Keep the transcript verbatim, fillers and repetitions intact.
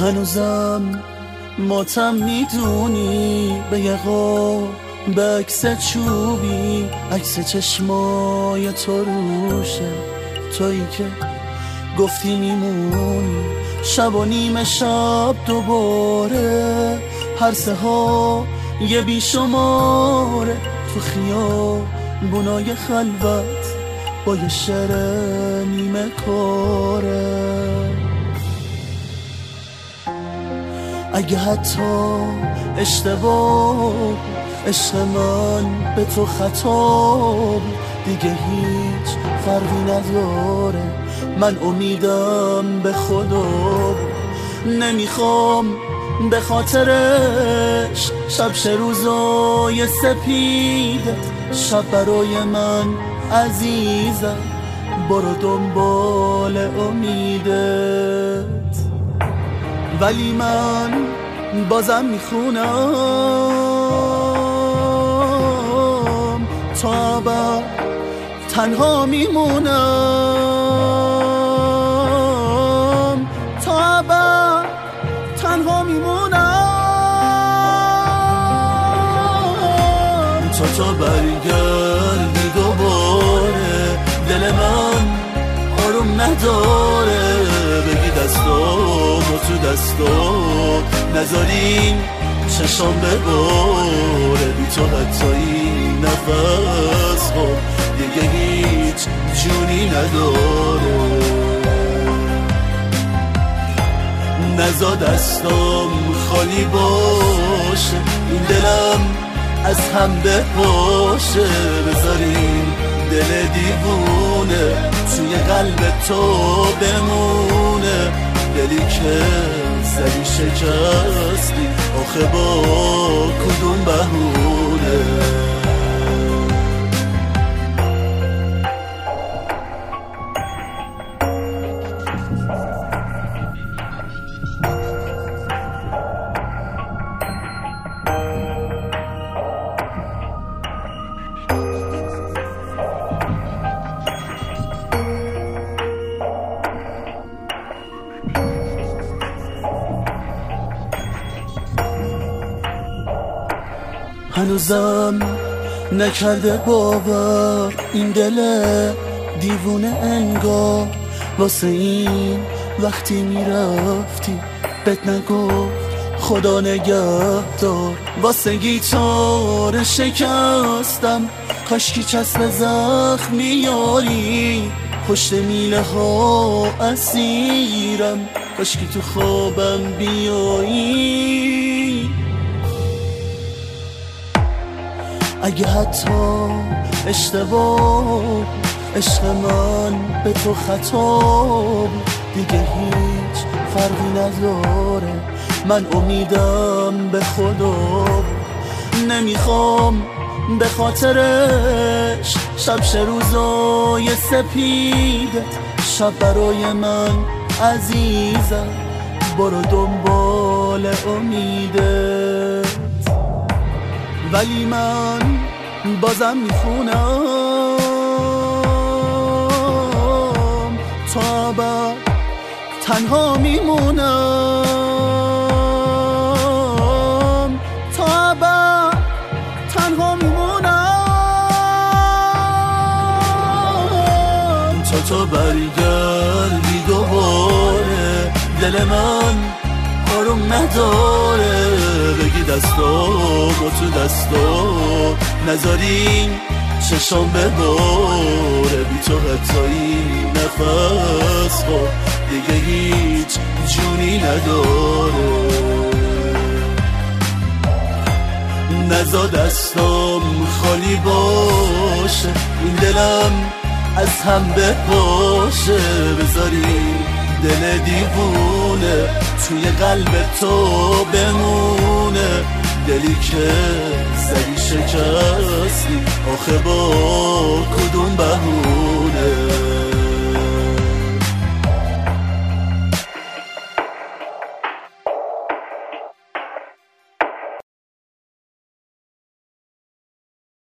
هنوزم ماتم میدونی به یقا به عکس چوبی، عکس چشمای تو روشه، تویی که گفتی میمونی شب و نیمه شب دوباره، پرسه ها یه بیشماره تو خیابونای خلوت با یه شعر نیمه کاره. اگه حتی اشتباه عشق من به تو خطا دیگه هیچ فرقی نداره، من امیدم به خدا، نمیخوام به خاطرش شب شه روزای سپیدت، شب برای من عزیزم برو دنبال امیدت. ولی من بازم میخونم تا ابد تنها میمونم، تا ابد تنها میمونم، تا تا برگردی دوباره دل من آروم نداره، بگی دستام و تو دستات نذارین چشام بباره، بی تو حتی این نفس ها دیگه هیچ جونی نداره. نزا دستام خالی باشه این دلم از هم بپاشه، بذارین دل دیوونه توی قلب تو بمونه، دلی که زدی شکستی آخه با کدوم بهونه. هنوزم نکرده باور این دل دیوونه انگار، واسه این وقتی میرفتی بهت نگفت خدا نگهدار، واسه گیتار شکستم کاشکی چسب زخم میاری، پشت میله ها اسیرم کاشکی تو خوابم بیایی. اگه حتی اشتباه عشق من به تو خطا دیگه هیچ فرقی نداره، من امیدم به خدا، نمیخوام به خاطرش شب شه روزای سپیدت، شب برای من عزیزم برو دنبال امیدت. ولی من بازم میخونم تا ابد تنها میمونم، تا ابد تنها میمونم، تا تا برگردی دوباره دل من آروم نداره، بگی دستام و تو دستات نذارین چشام بباره، بی تو حتی این نفس ها دیگه هیچ جونی نداره. نزا دستام خالی باشه این دلم از هم بپاشه، بذارین دل دیوونه توی قلب تو بمونه، دلی که زدی شکستی آخه با کدوم بهونه.